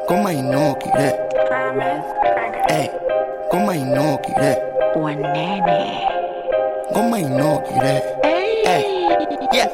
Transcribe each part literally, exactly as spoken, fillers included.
Goma inogire. Ey, goma inogire. Wanene. Goma inogire. Ey. Ey, yeah.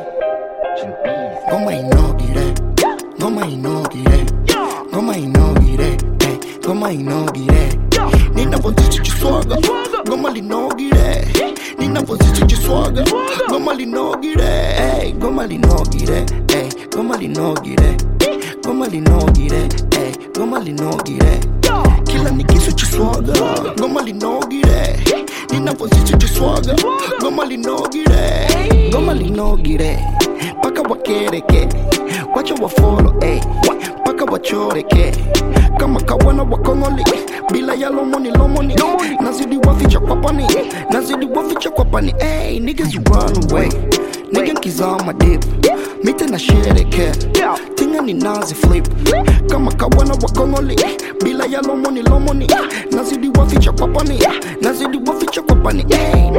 Goma inogire. Goma inogire. Goma inogire. Ey, goma inogire. Ninavozidi chiswaga. Goma linogire. Ninavozidi chiswaga. Goma linogire. Ey, goma linogire. Ey, goma linogire. Goma linogire. Ey, goma linogire. Kila nikisu chiswaga. Goma linogire. Ninavozidi chiswaga. Goma linogire. Goma linogire. Paka wakereke. Wacha wafolo, ey. Paka wachoreke. Kama kawana wakongoli. Bila ya lomoni lomoni. Nazidi waficha kwa pani. Nazidi waficha kwa pani. Ey, niggas you run away. Nigga kizama dip. Mite na shereke. Tinga ni nazi flip. Kama kawana wakongoli. Bila ya lomoni lomoni. Nazidi waficha kwa pani. Nazidi waficha kwa pani. Ey.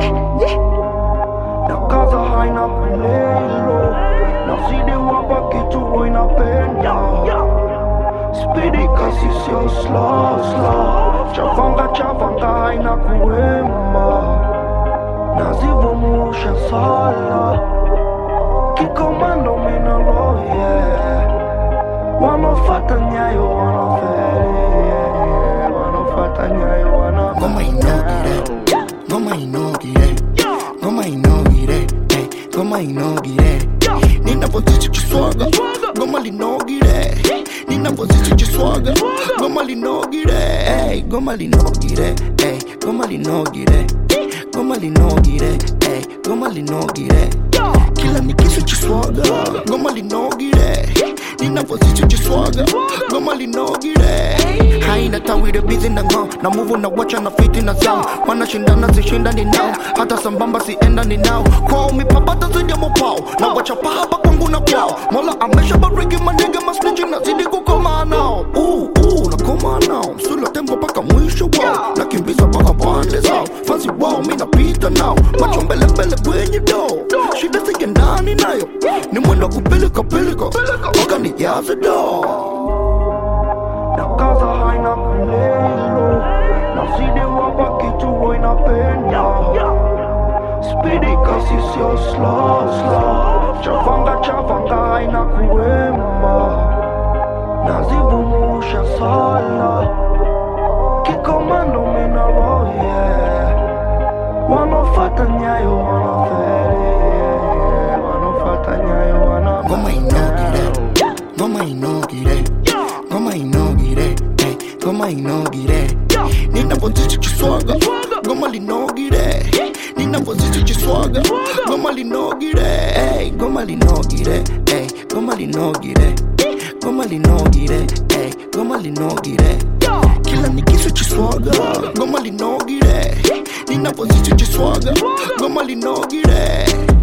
Nakaza haina kulelo. Nazidi wapa kitu wainapenda. Speedy kasi sio slow slow. Chavanga chavanga haina kuemba. Nazivumusha sala. Kikomando mina roho yeah. Wanofata nyayo wanafeli yeah. Wanofata nyayo wanafeli. Goma inogire. Goma inogire. Goma inogire. Ey, goma inogire. Ninavozidi chiswaga. Goma linogire. Ninavozidi chiswaga. Goma linogire. Ey, goma linogire. Ey, goma linogire. Goma linogire. Ey, goma linogire. Kila nikisu chiswaga. Goma linogire. Ninavozidi chiswaga. Goma linogire. Haina tawire busy na ngao. Na move na watcha na fiti na sound. Wanashindana sishindani nao. Hata sambamba siendani nao. Kwao mipapata zidi ya mopao. Na wacha pahaba kwangu na kwao. Mola amesha bariki manega masnitchi na zidi kukoma nao. Ooh, ooh, nakoma nao. Msula tempo paka mwisho wao. Nakimbiza paka pande zao. Fancy wao mina pita nao. Macho mbele mbele kwenye doo. Shida sige ndani nayo. Ni mwendo kupilika pilika. Oga ni yaze doo. Nakaza haina kulelo. Nazidi wapa kitu wainapenda. Speedy kasi sio slow slow. Chavanga chavanga haina kuemba. Nazivumusha sala. Kikomando mina roho yeah. Wanofata nyayo wanafeli yeah. Wanofata nyayo wanafeli. Goma inogire. Goma inogire. Goma inogire. Ey, goma inogire. Ninavozidi chiswaga. Goma linogire. Ninavozidi chiswaga. Goma linogire. Ey, goma linogire. Ey, goma linogire. Goma linogire. Ey, goma linogire. Kila nikisu chiswaga. Goma linogire. Ninavozidi chiswaga. Goma linogire.